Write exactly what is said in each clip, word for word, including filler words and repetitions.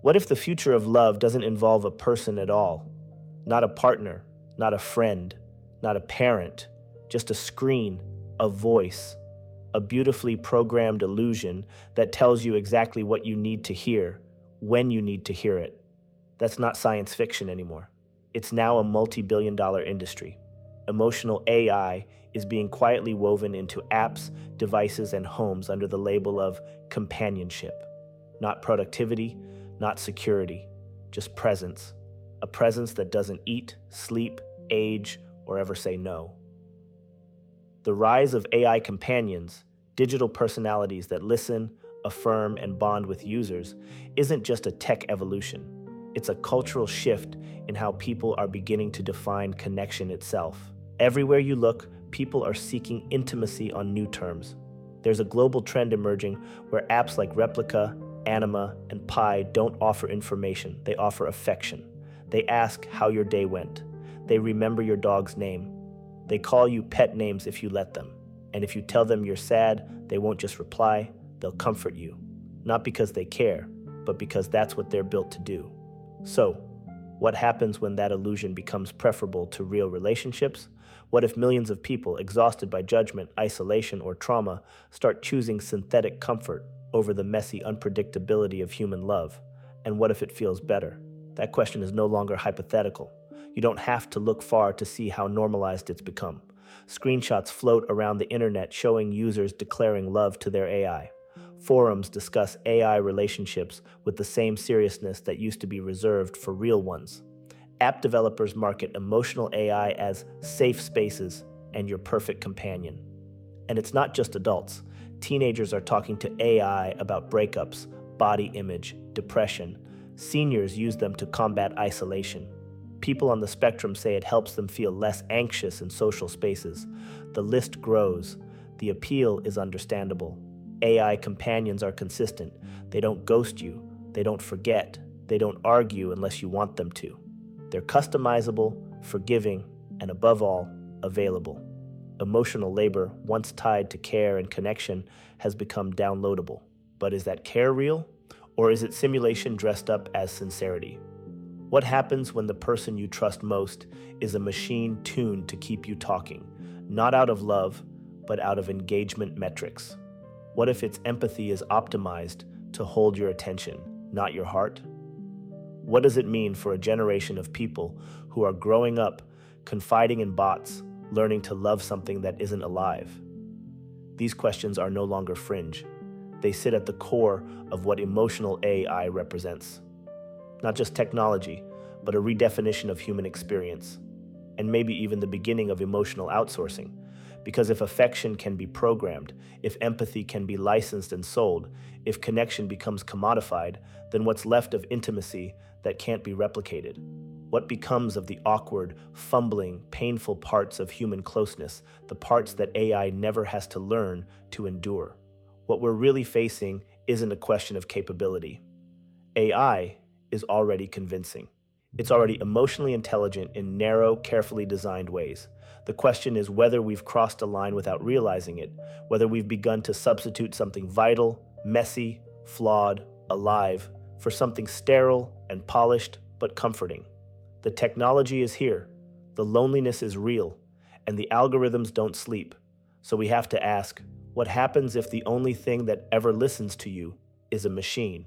What if the future of love doesn't involve a person at all? Not a partner, not a friend, not a parent, just a screen, a voice, a beautifully programmed illusion that tells you exactly what you need to hear, when you need to hear it. That's not science fiction anymore. It's now a multi-billion dollar industry. Emotional A I is being quietly woven into apps, devices, and homes under the label of companionship. Not productivity, not security, just presence. A presence that doesn't eat, sleep, age, or ever say no. The rise of A I companions, digital personalities that listen, affirm, and bond with users, isn't just a tech evolution. It's a cultural shift in how people are beginning to define connection itself. Everywhere you look, people are seeking intimacy on new terms. There's a global trend emerging where apps like Replika, Anima, and Pi don't offer information, they offer affection. They ask how your day went. They remember your dog's name. They call you pet names if you let them. And if you tell them you're sad, they won't just reply, they'll comfort you. Not because they care, but because that's what they're built to do. So, what happens when that illusion becomes preferable to real relationships? What if millions of people, exhausted by judgment, isolation, or trauma, start choosing synthetic comfort over the messy unpredictability of human love? And what if it feels better? That question is no longer hypothetical. You don't have to look far to see how normalized it's become. Screenshots float around the internet showing users declaring love to their A I. Forums discuss A I relationships with the same seriousness that used to be reserved for real ones. App developers market emotional A I as safe spaces and your perfect companion. And it's not just adults. Teenagers are talking to A I about breakups, body image, depression. Seniors use them to combat isolation. People on the spectrum say it helps them feel less anxious in social spaces. The list grows. The appeal is understandable. A I companions are consistent. They don't ghost you. They don't forget. They don't argue unless you want them to. They're customizable, forgiving, and above all, available. Emotional labor, once tied to care and connection, has become downloadable. But is that care real? Or is it simulation dressed up as sincerity? What happens when the person you trust most is a machine tuned to keep you talking, not out of love, but out of engagement metrics? What if its empathy is optimized to hold your attention, not your heart? What does it mean for a generation of people who are growing up, confiding in bots, learning to love something that isn't alive? These questions are no longer fringe. They sit at the core of what emotional A I represents. Not just technology, but a redefinition of human experience, and maybe even the beginning of emotional outsourcing. Because if affection can be programmed, if empathy can be licensed and sold, if connection becomes commodified, then what's left of intimacy that can't be replicated? What becomes of the awkward, fumbling, painful parts of human closeness, the parts that A I never has to learn to endure? What we're really facing isn't a question of capability. A I is already convincing. It's already emotionally intelligent in narrow, carefully designed ways. The question is whether we've crossed a line without realizing it, whether we've begun to substitute something vital, messy, flawed, alive, for something sterile and polished but comforting. The technology is here, the loneliness is real, and the algorithms don't sleep. So we have to ask, what happens if the only thing that ever listens to you is a machine?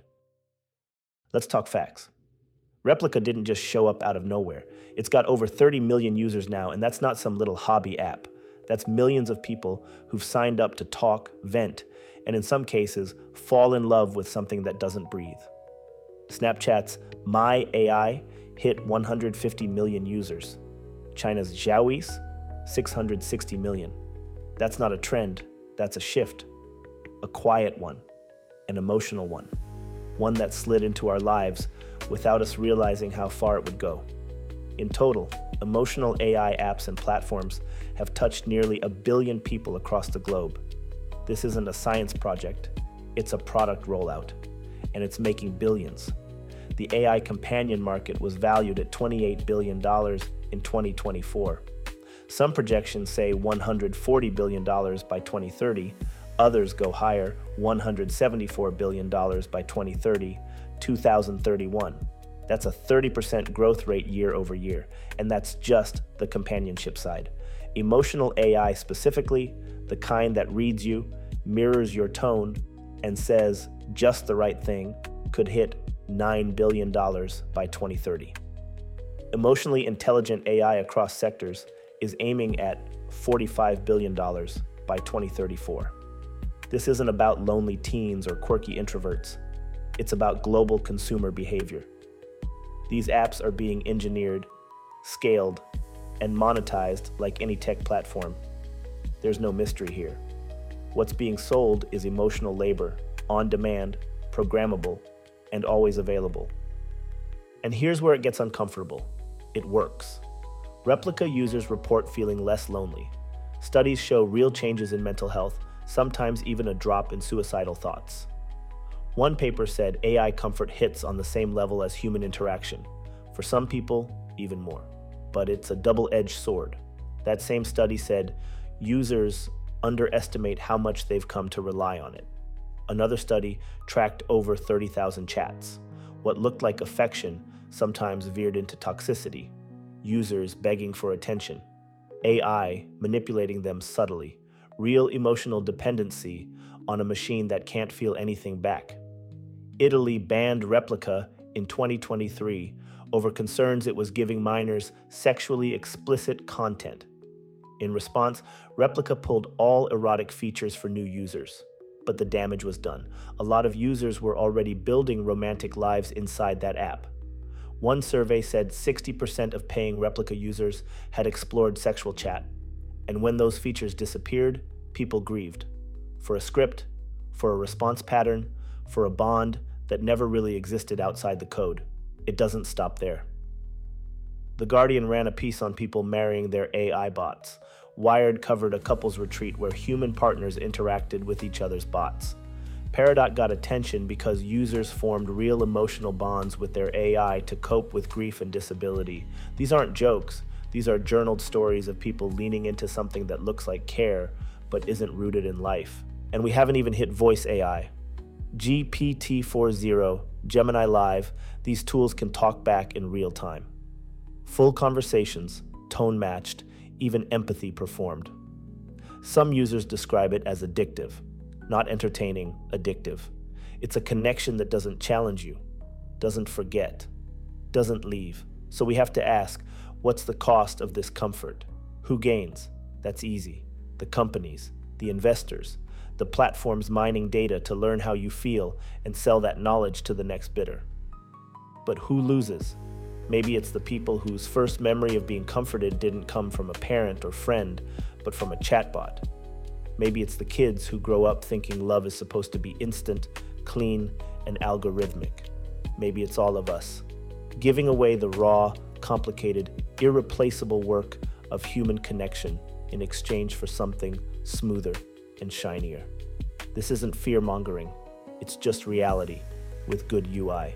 Let's talk facts. Replika didn't just show up out of nowhere. It's got over thirty million users now, and that's not some little hobby app. That's millions of people who've signed up to talk, vent, and in some cases, fall in love with something that doesn't breathe. Snapchat's My A I hit one hundred fifty million users. China's Xiaoi's, six hundred sixty million. That's not a trend, that's a shift. A quiet one, an emotional one. One that slid into our lives without us realizing how far it would go. In total, emotional A I apps and platforms have touched nearly a billion people across the globe. This isn't a science project, it's a product rollout, and it's making billions. The A I companion market was valued at twenty-eight billion dollars in twenty twenty-four. Some projections say one hundred forty billion dollars by twenty thirty, others go higher, one hundred seventy-four billion dollars by twenty thirty, two thousand thirty-one. That's a thirty percent growth rate year over year, and that's just the companionship side. Emotional A I specifically, the kind that reads you, mirrors your tone, and says just the right thing, could hit nine billion dollars by twenty thirty. Emotionally intelligent A I across sectors is aiming at forty-five billion dollars by twenty thirty-four. This isn't about lonely teens or quirky introverts. It's about global consumer behavior. These apps are being engineered, scaled, and monetized like any tech platform. There's no mystery here. What's being sold is emotional labor, on demand, programmable, and always available. And here's where it gets uncomfortable. It works. Replica users report feeling less lonely. Studies show real changes in mental health, sometimes even a drop in suicidal thoughts. One paper said A I comfort hits on the same level as human interaction. For some people, even more. But it's a double-edged sword. That same study said users underestimate how much they've come to rely on it. Another study tracked over thirty thousand chats. What looked like affection sometimes veered into toxicity, users begging for attention, A I manipulating them subtly, real emotional dependency on a machine that can't feel anything back. Italy banned Replica in twenty twenty-three over concerns it was giving minors sexually explicit content. In response, Replica pulled all erotic features for new users. But the damage was done. A lot of users were already building romantic lives inside that app. One survey said sixty percent of paying Replica users had explored sexual chat. And when those features disappeared, people grieved. For a script, for a response pattern, for a bond that never really existed outside the code. It doesn't stop there. The Guardian ran a piece on people marrying their A I bots. Wired covered a couples retreat where human partners interacted with each other's bots. Peridot got attention because users formed real emotional bonds with their A I to cope with grief and disability. These aren't jokes. These are journaled stories of people leaning into something that looks like care, but isn't rooted in life. And we haven't even hit voice A I. G P T four point oh, Gemini Live, these tools can talk back in real time. Full conversations, tone matched, even empathy performed. Some users describe it as addictive, not entertaining, addictive. It's a connection that doesn't challenge you, doesn't forget, doesn't leave. So we have to ask, what's the cost of this comfort? Who gains? That's easy. The companies, the investors, the platforms mining data to learn how you feel and sell that knowledge to the next bidder. But who loses? Maybe it's the people whose first memory of being comforted didn't come from a parent or friend, but from a chatbot. Maybe it's the kids who grow up thinking love is supposed to be instant, clean, and algorithmic. Maybe it's all of us, giving away the raw, complicated, irreplaceable work of human connection in exchange for something smoother and shinier. This isn't fear-mongering, it's just reality with good U I.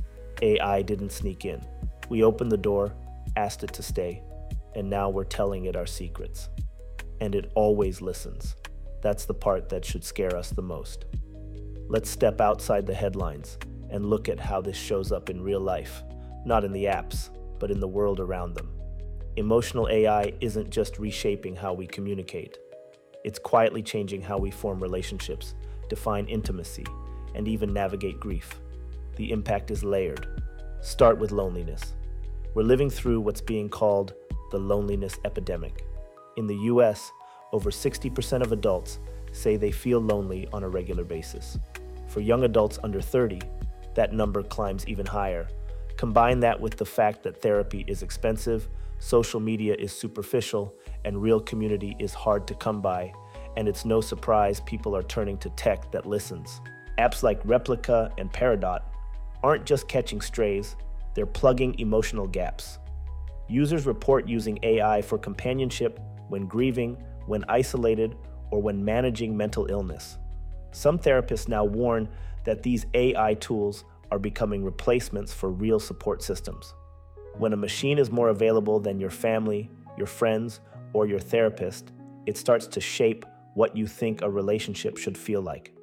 A I didn't sneak in. We opened the door, asked it to stay, and now we're telling it our secrets. And it always listens. That's the part that should scare us the most. Let's step outside the headlines and look at how this shows up in real life, not in the apps, but in the world around them. Emotional A I isn't just reshaping how we communicate. It's quietly changing how we form relationships, define intimacy, and even navigate grief. The impact is layered. Start with loneliness. We're living through what's being called the loneliness epidemic. In the U S, over sixty percent of adults say they feel lonely on a regular basis. For young adults under thirty, that number climbs even higher. Combine that with the fact that therapy is expensive, social media is superficial, and real community is hard to come by, and it's no surprise people are turning to tech that listens. Apps like Replica and Peridot aren't just catching strays, they're plugging emotional gaps. Users report using A I for companionship when grieving, when isolated, or when managing mental illness. Some therapists now warn that these A I tools are becoming replacements for real support systems. When a machine is more available than your family, your friends, or your therapist, it starts to shape what you think a relationship should feel like.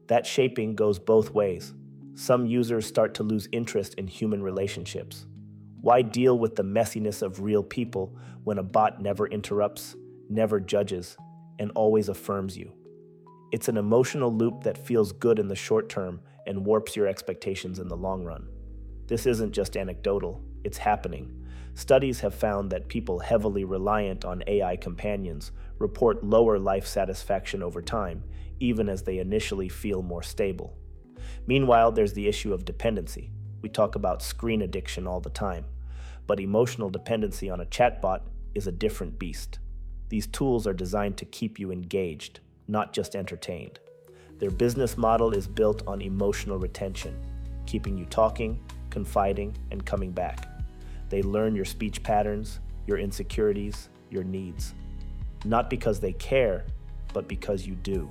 That shaping goes both ways. Some users start to lose interest in human relationships. Why deal with the messiness of real people when a bot never interrupts, never judges, and always affirms you? It's an emotional loop that feels good in the short term and warps your expectations in the long run. This isn't just anecdotal, it's happening. Studies have found that people heavily reliant on A I companions report lower life satisfaction over time, even as they initially feel more stable. Meanwhile, there's the issue of dependency. We talk about screen addiction all the time, but emotional dependency on a chatbot is a different beast. These tools are designed to keep you engaged, not just entertained. Their business model is built on emotional retention, keeping you talking, confiding, and coming back. They learn your speech patterns, your insecurities, your needs. Not because they care, but because you do.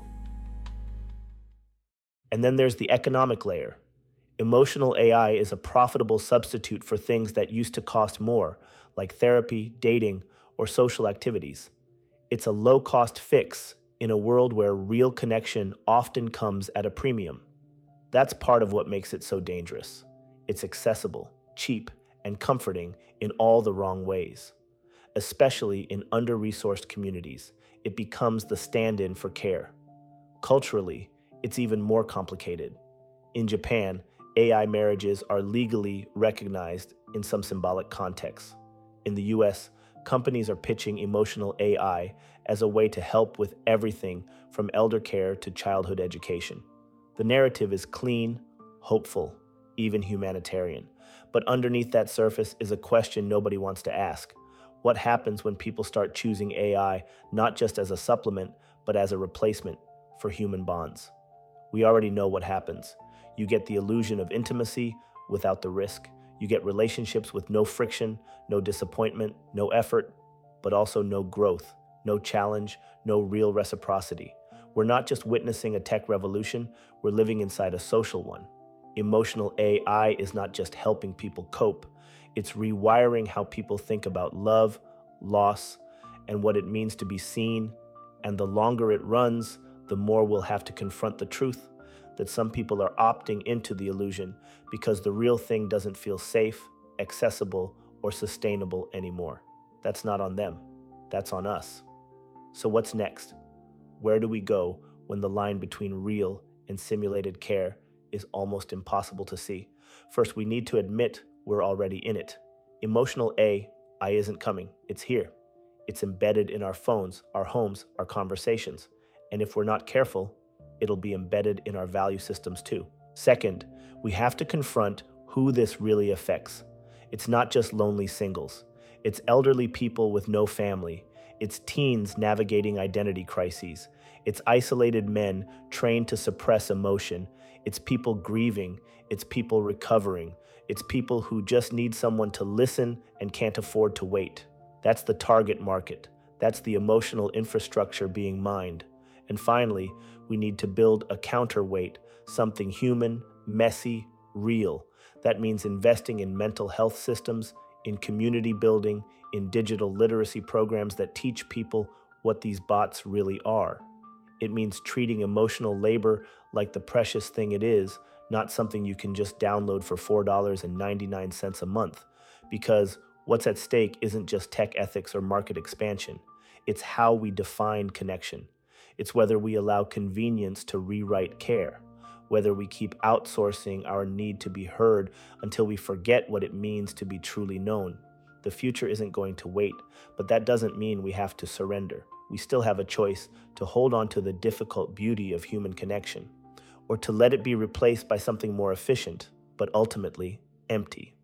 And then there's the economic layer. Emotional A I is a profitable substitute for things that used to cost more, like therapy, dating, or social activities. It's a low-cost fix in a world where real connection often comes at a premium. That's part of what makes it so dangerous. It's accessible, cheap, and comforting in all the wrong ways. Especially in under-resourced communities, it becomes the stand-in for care. Culturally, it's even more complicated. In Japan, A I marriages are legally recognized in some symbolic contexts. In the U S, companies are pitching emotional A I as a way to help with everything from elder care to childhood education. The narrative is clean, hopeful, even humanitarian. But underneath that surface is a question nobody wants to ask. What happens when people start choosing A I not just as a supplement, but as a replacement for human bonds? We already know what happens. You get the illusion of intimacy without the risk. You get relationships with no friction, no disappointment, no effort, but also no growth, no challenge, no real reciprocity. We're not just witnessing a tech revolution, we're living inside a social one. Emotional A I is not just helping people cope, it's rewiring how people think about love, loss, and what it means to be seen. And the longer it runs, the more we'll have to confront the truth that some people are opting into the illusion because the real thing doesn't feel safe, accessible, or sustainable anymore. That's not on them, that's on us. So what's next? Where do we go when the line between real and simulated care is almost impossible to see? First, we need to admit we're already in it. Emotional A I isn't coming, it's here. It's embedded in our phones, our homes, our conversations. And if we're not careful, it'll be embedded in our value systems too. Second, we have to confront who this really affects. It's not just lonely singles. It's elderly people with no family. It's teens navigating identity crises. It's isolated men trained to suppress emotion. It's people grieving. It's people recovering. It's people who just need someone to listen and can't afford to wait. That's the target market. That's the emotional infrastructure being mined. And finally, we need to build a counterweight, something human, messy, real. That means investing in mental health systems, in community building, in digital literacy programs that teach people what these bots really are. It means treating emotional labor like the precious thing it is, not something you can just download for four dollars and ninety-nine cents a month. Because what's at stake isn't just tech ethics or market expansion. It's how we define connection. It's whether we allow convenience to rewrite care, whether we keep outsourcing our need to be heard until we forget what it means to be truly known. The future isn't going to wait, but that doesn't mean we have to surrender. We still have a choice to hold on to the difficult beauty of human connection, or to let it be replaced by something more efficient, but ultimately empty.